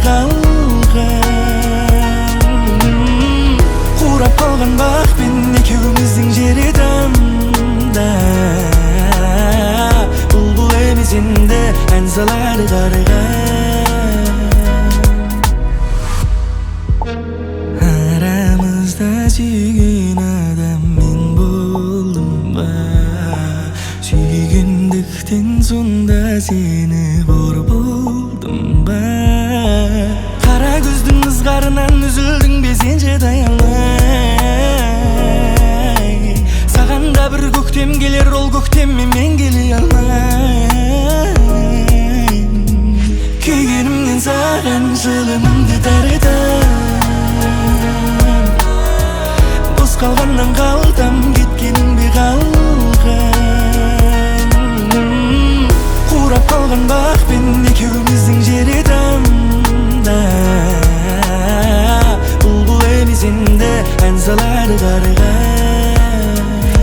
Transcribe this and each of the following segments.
kalgan. Kurap kalgan bak ben ekөөбүздүн жери damda. Bulbul emizinde enzaları kargan. Aramızda sүйгөн adam men болдum ба. Сүйгөндүктөн сонда сени кор болдum ба. Кара көздүн ызгарынан үзүлдүң бе сен жадай алмай. Саган да бир көктем келер, ол көктемме мен келе алмайм. Күйгөнүмдөн саган жылымымды тартам. Бос калгандан калтам, кеткениң бе калган. Курап калган бак мен экөөбүздүн жери damda. Булбул эмизинде энзалары карыган.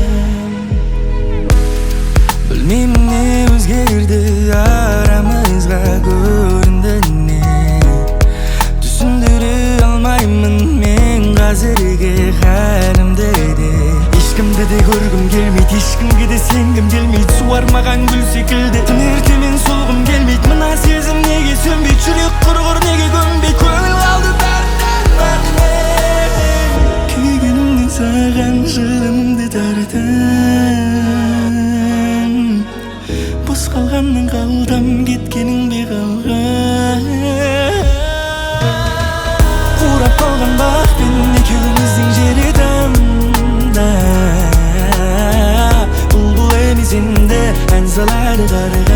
Билмейм эмне өзгерди арамызга көрүндү эмне. Түшүндүрө алмаймын мен азыркы халимди. Ешкимди де көргүм келмейт, эчкимге де сенгим келмейт. Суармаган гүл секилди түн эртемен солгум келмейт. Мына сезим неге сөнбөйт, жүрөк кургур неге көнбөйт. Көңүл калды дарттан күйгөнүмдөн саган жылымды тартам. Бос калгандан калтам, кеткениң бе калган. Курап калган бак мен экөөбүздүн жери damda. Bulbul emizinde enzaları karıgan.